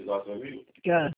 Que hora?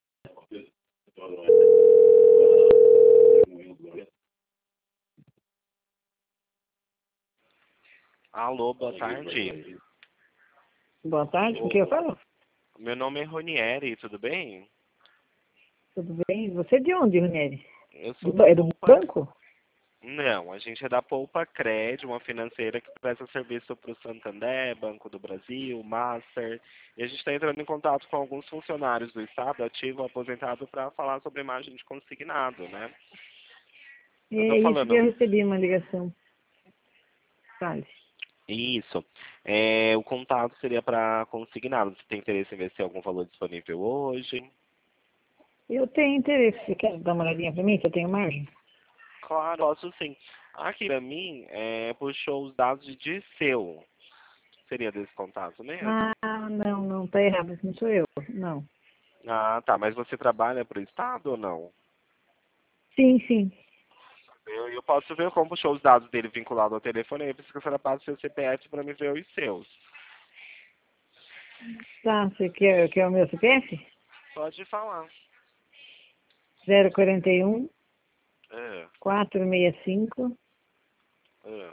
Alô, boa tarde. Boa tarde, com quem eu falo? Meu nome é Ronieri, tudo bem? Tudo bem? Você é de onde, Ronieri? Eu sou da É do Poupa... banco? Não, a gente é da Poupa Cred, uma financeira que presta serviço para o Santander, Banco do Brasil, Master. E a gente está entrando em contato com alguns funcionários do Estado, ativo ou aposentado, para falar sobre imagem de consignado, né? Eu É estou isso que eu falando... recebi uma ligação. Fale. Isso. O contato seria para consignado. Você tem interesse em ver se tem algum valor disponível hoje? Eu tenho interesse. Você quer dar uma olhadinha para mim, se eu tenho margem? Claro, posso sim. Aqui para mim, puxou os dados de Dirceu. Seria desse contato mesmo? Ah, não, não, tá errado. Não sou eu. Não. Ah, tá. Mas você trabalha para o Estado ou não? Sim, sim. Eu posso ver como puxou os dados dele vinculado ao telefone. Aí precisa que a senhora passe seu CPF para me ver os seus. Tá, você quer o meu CPF? Pode falar. 041 É, 465. é.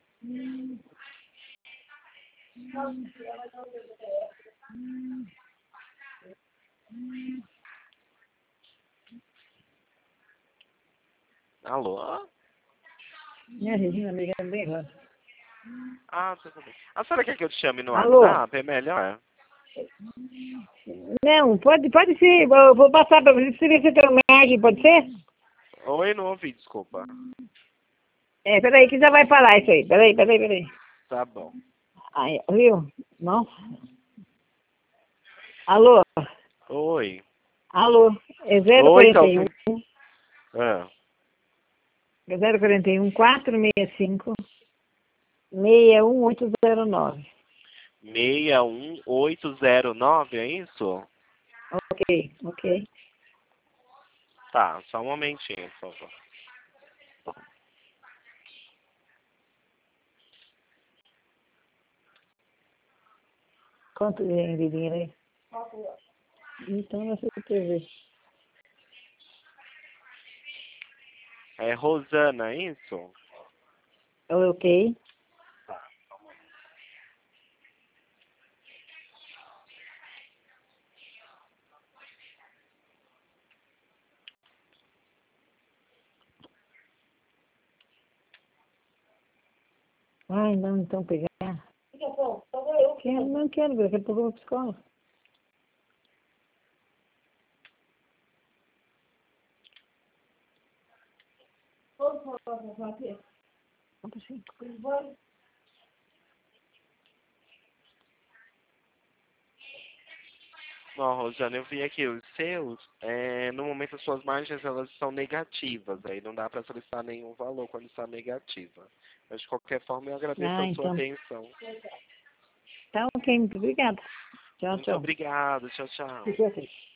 Alô? Minha Regina me ligando bem agora. Ah, tudo bem. A senhora quer que eu te chame no Alô? WhatsApp? É melhor? Não, pode ser. Eu vou passar para você ver se tem margem, pode ser? Oi, não ouvi, desculpa. Peraí, que já vai falar isso aí. Peraí. Tá bom. Aí, viu? Nossa. Alô? Oi. Alô? É Oi, 041, Ah, é 041 465 61809. 61809, é isso? Ok. Tá, só um momentinho, por favor. Quanto de dinheiro aí? Então, você quer ver. É Rosana, é isso? Ok. Ai, não, então pegar. Não quero, daqui a pouco eu vou para a escola. Vamos sim. Ó, Rosana, eu vi aqui, os seus, no momento as suas margens elas são negativas, aí não dá para solicitar nenhum valor quando está negativa. Mas de qualquer forma eu agradeço Ah, a sua então. atenção. Tá ok, muito obrigada. Tchau, Muito tchau. obrigado, tchau, tchau. Fica assim.